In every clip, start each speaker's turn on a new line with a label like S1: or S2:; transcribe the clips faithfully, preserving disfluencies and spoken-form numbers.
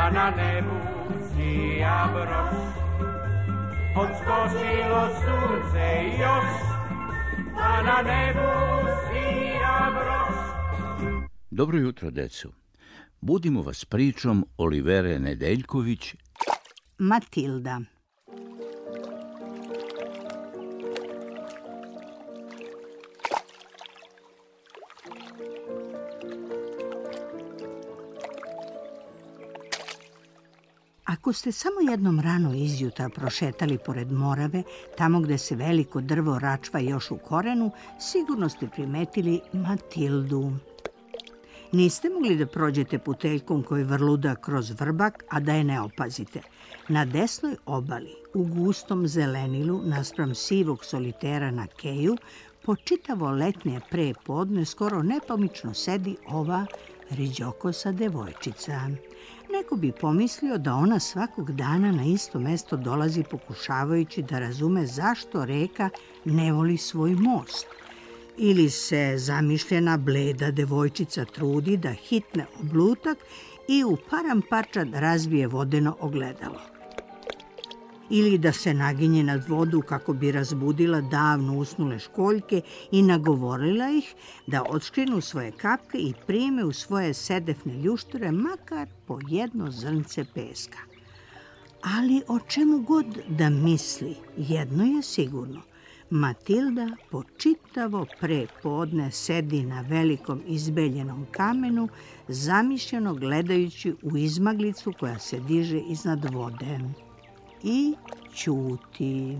S1: pa na nebu sija broš. Odskočilo sunce još, pa na nebu sija broš.
S2: Dobro jutro, deco. Budimo vas pričom Olivere Nedeljković
S3: Matilda. Ako ste samo jednom rano izjutra prošetali pored Morave, tamo gde se veliko drvo račva još u korenu, sigurno ste primetili Matildu. Niste mogli da prođete puteljkom koji vrluda kroz vrbak, a da je ne opazite. Na desnoj obali, u gustom zelenilu, naspram sivog solitera na keju, po čitavo letnje pre podne skoro nepomično sedi ova riđokosa devojčica. Neko bi pomislio da ona svakog dana na isto mesto dolazi pokušavajući da razume zašto reka ne voli svoj most. Ili se zamišljena bleda devojčica trudi da hitne oblutak i u paramparčad razbije vodeno ogledalo. Ili da se naginje nad vodu kako bi razbudila davno usnule školjke i nagovorila ih da odskrinu svoje kapke i prime u svoje sedefne ljušture makar po jedno zrnce peska. Ali o čemu god da misli, jedno je sigurno. Matilda po čitavo pre podne sedi na velikom izbeljenom kamenu, zamišljeno gledajući u izmaglicu koja se diže iznad vode. I ćuti.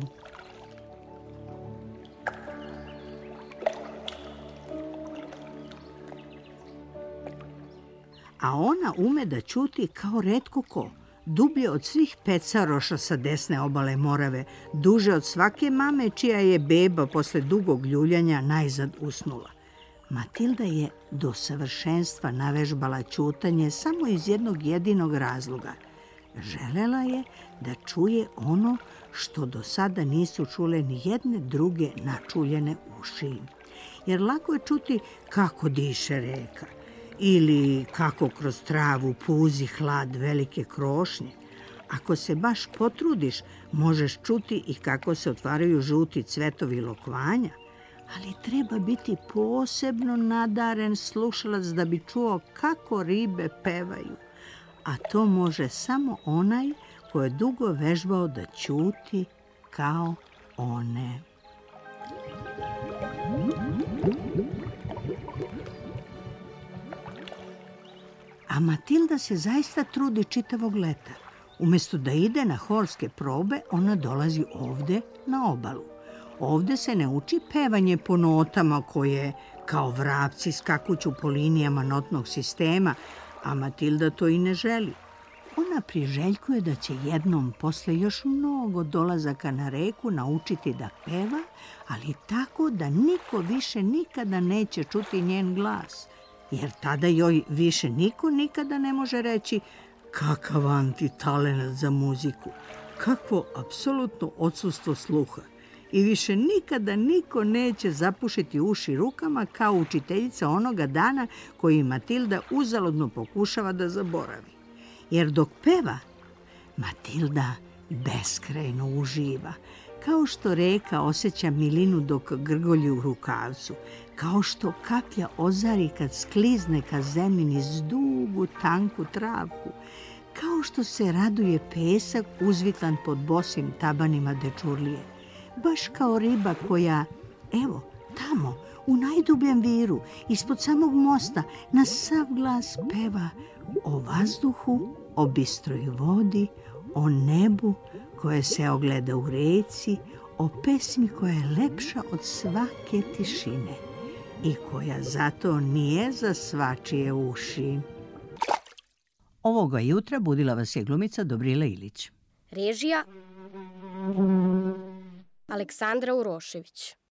S3: A ona ume da ćuti kao retko ko. Dublje od svih pecaroša sa desne obale Morave, duže od svake mame čija je beba posle dugog ljuljanja najzad usnula. Matilda je do savršenstva navežbala ćutanje samo iz jednog jedinog razloga. Želela je da čuje ono što do sada nisu čule ni jedne druge načuljene uši. Jer lako je čuti kako diše reka ili kako kroz travu puzi hlad velike krošnje. Ako se baš potrudiš, možeš čuti i kako se otvaraju žuti cvetovi lokvanja, ali treba biti posebno nadaren slušalac da bi čuo kako ribe pevaju. A to može samo onaj ko je dugo vežbao da ćuti kao one. A Matilda se zaista trudi čitavog leta. Umesto da ide na horske probe, ona dolazi ovde na obalu. Ovde se ne uči pevanje po notama koje, kao vrapci, skakuću po linijama notnog sistema, a Matilda to i ne želi. Ona priželjkuje da će jednom, posle još mnogo dolazaka na reku, naučiti da peva, ali tako da niko više nikada neće čuti njen glas. Jer tada joj više niko nikada ne može reći kakav antitalenat za muziku, kakvo apsolutno odsustvo sluha. I više nikada niko neće zapušiti uši rukama kao učiteljica onoga dana koji Matilda uzaludno pokušava da zaboravi. Jer dok peva, Matilda beskrajno uživa, kao što reka osjeća milinu dok grgolji u rukavcu, kao što kaplja ozari kad sklizne ka zemlji niz dugu, tanku travku, kao što se raduje pesak uzvitlan pod bosim tabanima dečurlije. Baš kao riba koja, evo, tamo, u najdubljem viru, ispod samog mosta, na sav glas peva o vazduhu, o bistroj vodi, o nebu koje se ogleda u reci, o pesmi koja je lepša od svake tišine i koja zato nije za svačije uši. Ovoga jutra budila vas je glumica Dobrila Ilić.
S4: Režija Aleksandra Urošević.